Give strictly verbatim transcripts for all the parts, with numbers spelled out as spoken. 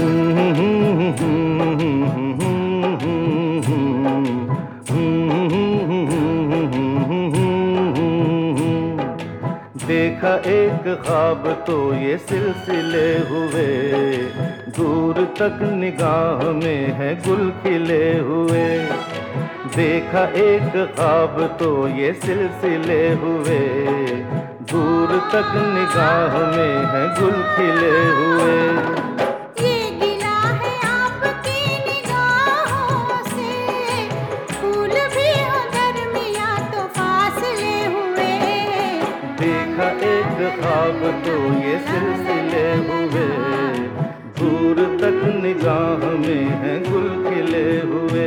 देखा एक ख्वाब तो ये सिलसिले हुए, दूर तक निगाह में है गुल खिले हुए। देखा एक ख्वाब तो ये सिलसिले हुए, दूर तक निगाह में है गुल खिले हुए। ये गिला है आपकी निगाहों से, फूल भी हो दरमियां तो फासले हुए। देखा एक ख्वाब तो ये सिलसिले हुए, दूर तक निगाह में है गुल खिले हुए।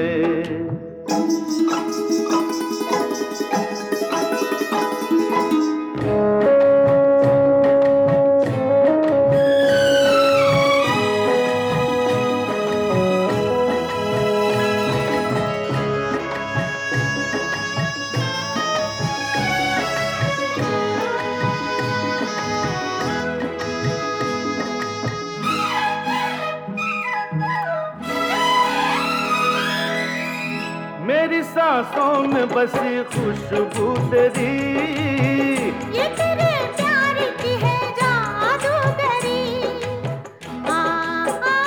मेरी सांसों में बसी खुशबू तेरी, ये तेरे प्यार की है जादूगरी। आ, आ,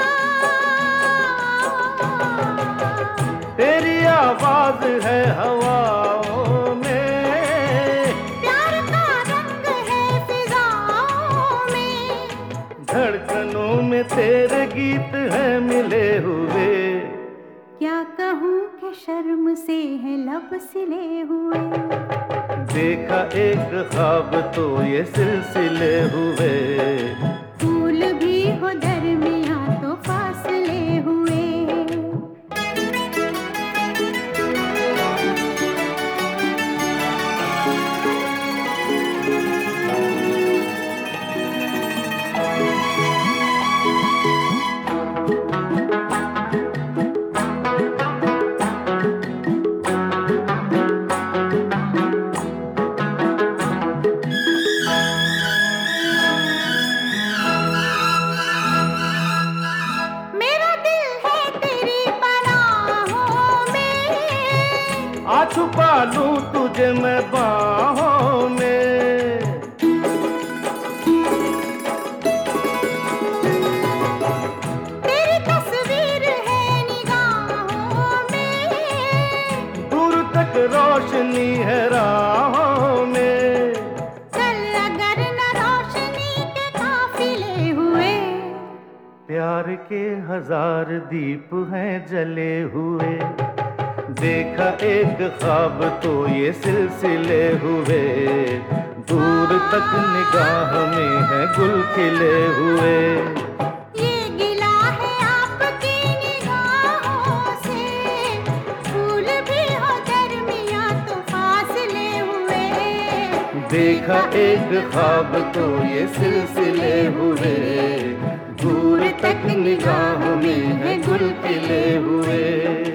तेरी आवाज है हवाओं में, प्यार का रंग है फिजाओं में। धड़कनों में तेरे गीत हैं मिले हुए। क्या कहूँ कि शर्म से है लब सिले हुए। देखा एक ख्वाब तो ये सिलसिले हुए, फूल भी हो दरमियां तो फासले हुए। आ छुपा लूं तुझे मैं बाहों में। तेरी तस्वीर है निगाहों में, दूर तक रोशनी है राहों में। चल अगर न रोशनी के काफिले हुए। प्यार के हजार दीप हैं जले हुए। देखा एक ख्वाब तो ये सिलसिले हुए, दूर तक निगाह में है गुल खिले हुए। ये गिला है आपकी निगाहों से, फूल भी हो दरमियां तो फासले हुए। देखा एक ख्वाब तो ये सिलसिले हुए, दूर तक निगाह में है गुल खिले हुए।